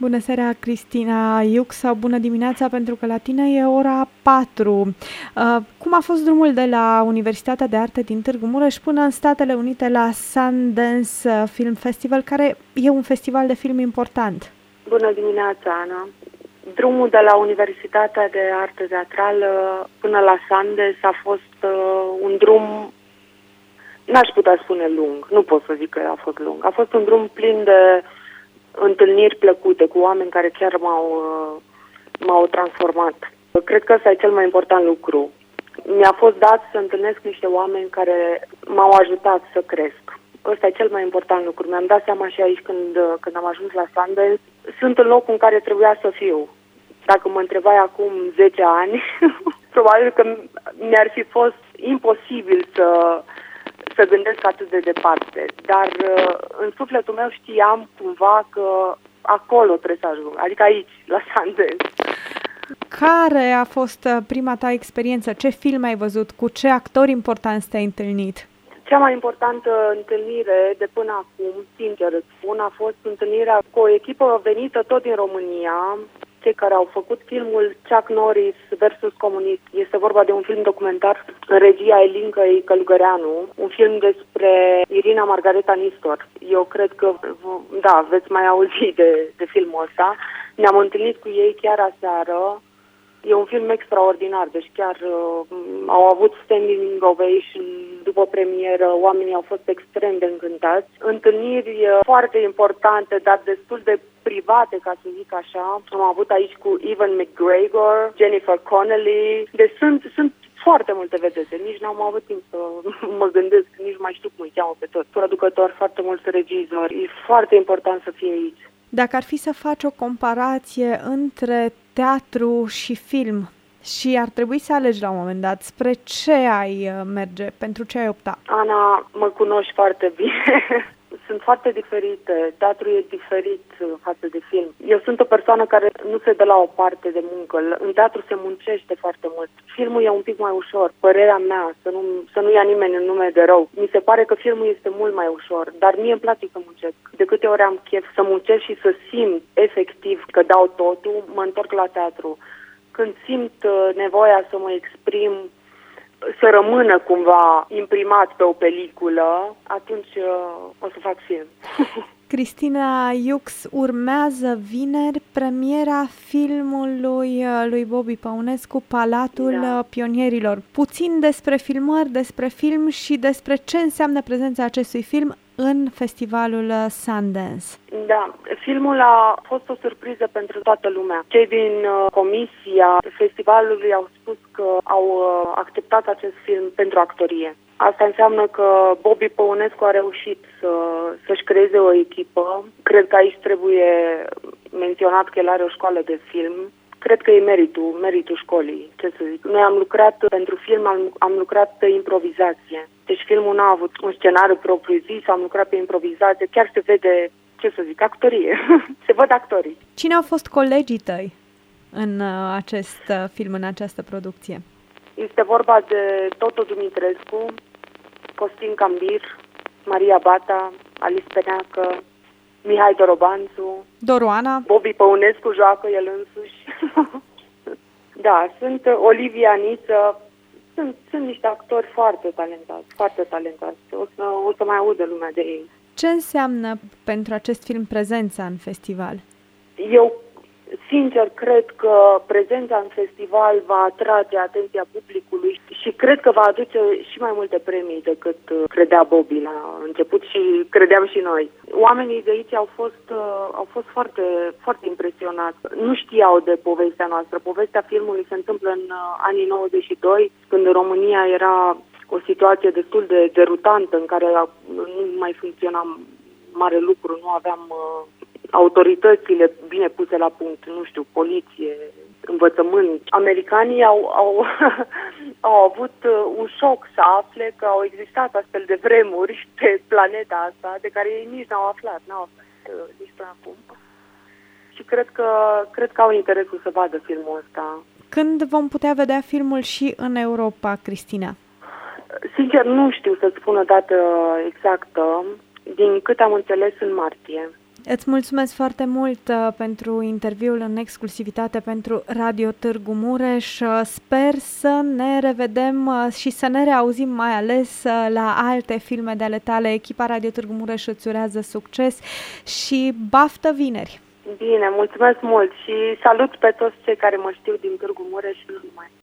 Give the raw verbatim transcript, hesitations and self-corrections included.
Bună seara, Cristina Iux, sau bună dimineața, pentru că la tine e ora patru. Uh, cum a fost drumul de la Universitatea de Arte din Târgu Mureș până în Statele Unite la Sundance Film Festival, care e un festival de film important? Bună dimineața, Ana. Drumul de la Universitatea de Artă Teatrală până la Sundance a fost uh, un drum, n-aș putea spune lung, nu pot să zic că a fost lung. A fost un drum plin de întâlniri plăcute cu oameni care chiar m-au, uh, m-au transformat. Cred că ăsta e cel mai important lucru. Mi-a fost dat să întâlnesc niște oameni care m-au ajutat să cresc. Ăsta e cel mai important lucru. Mi-am dat seama și aici când, când am ajuns la Sundance. Sunt în locul în care trebuia să fiu. Dacă mă întrebai acum zece ani, probabil că mi-ar fi fost imposibil să, să gândesc atât de departe. Dar în sufletul meu știam cumva că acolo trebuie să ajung, adică aici, la Sundance. Care a fost prima ta experiență? Ce film ai văzut? Cu ce actori importanți te-ai întâlnit? Cea mai importantă întâlnire de până acum, sincer îți spun, a fost întâlnirea cu o echipă venită tot din România, cei care au făcut filmul Chuck Norris versus Comunist. Este vorba de un film documentar în regia Elincăi Călugăreanu, un film despre Irina Margareta Nistor. Eu cred că, da, veți mai auzi de, de filmul ăsta. Ne-am întâlnit cu ei chiar aseară. E un film extraordinar, deci chiar uh, au avut standing ovation după premieră, oamenii au fost extrem de încântați. Întâlniri uh, foarte importante, dar destul de private, ca să zic așa. Am avut aici cu Ewan McGregor, Jennifer Connelly, deci sunt, sunt foarte multe vedete, nici n-am avut timp să mă gândesc, nici mai știu cum îi cheamă pe toți. Producători, foarte mulți regizori, e foarte important să fie aici. Dacă ar fi să faci o comparație între teatru și film și ar trebui să alegi la un moment dat, spre ce ai merge, pentru ce ai opta? Ana, mă cunoști foarte bine. Sunt foarte diferite. Teatrul e diferit față de film. Eu sunt o persoană care nu se dă la o parte de muncă. În teatru se muncește foarte mult. Filmul e un pic mai ușor. Părerea mea, să nu, să nu ia nimeni în nume de rău. Mi se pare că filmul este mult mai ușor, dar mie îmi place să muncesc. De câte ori am chef să muncesc și să simt efectiv că dau totul, mă întorc la teatru. Când simt nevoia să mă exprim, să rămână cumva imprimat pe o peliculă, atunci uh, o să fac film. Cristina Iux, urmează vineri premiera filmului lui Bobby Păunescu, Palatul da. Pionierilor. Puțin despre filmări, despre film și despre ce înseamnă prezența acestui film în festivalul Sundance. Da, filmul a fost o surpriză pentru toată lumea. Cei din uh, comisia festivalului au spus că au uh, acceptat acest film pentru actorie. Asta înseamnă că Bobby Păunescu a reușit să, să-și creeze o echipă. Cred că aici trebuie menționat că el are o școală de film. Cred că e meritul, meritul școlii, ce să zic. Noi am lucrat pentru film, am, am lucrat pe improvizație. Deci filmul n-a avut un scenariu propriu-zis, am lucrat pe improvizație. Chiar se vede, ce să zic, actorie. Se văd actorii. Cine au fost colegii tăi în acest film, în această producție? Este vorba de Toto Dumitrescu, Costin Cambir, Maria Bata, Alice Peneacă, Mihai Dorobanțu, Doroana, Bobby Păunescu joacă el însuși. Da, sunt Olivia Niță, sunt, sunt niște actori foarte talentați, foarte talentați. O să, o să mai audă lumea de ei. Ce înseamnă pentru acest film prezența în festival? Eu, sincer, cred că prezența în festival va atrage atenția publicului și cred că va aduce și mai multe premii decât credea Bobby la început și credeam și noi. Oamenii de aici au fost, au fost foarte, foarte impresionați. Nu știau de povestea noastră. Povestea filmului se întâmplă în anii nouăzeci și doi, când în România era o situație destul de derutantă, în care nu mai funcționa mare lucru, nu aveam autoritățile bine puse la punct, nu știu, poliție, învățământ. Americanii au, au, au avut un șoc să afle că au existat astfel de vremuri pe planeta asta, de care ei nici n-au aflat, n-au aflat nici până acum. Și cred că, cred că au interesul să vadă filmul ăsta. Când vom putea vedea filmul și în Europa, Cristina? Sincer, nu știu să-ți spun o dată exactă. Din cât am înțeles, în martie. Îți mulțumesc foarte mult uh, pentru interviul în exclusivitate pentru Radio Târgu Mureș. Uh, sper să ne revedem uh, și să ne reauzim mai ales uh, la alte filme de ale tale. Echipa Radio Târgu Mureș îți urează succes și baftă vineri! Bine, mulțumesc mult și salut pe toți cei care mă știu din Târgu Mureș și nu numai.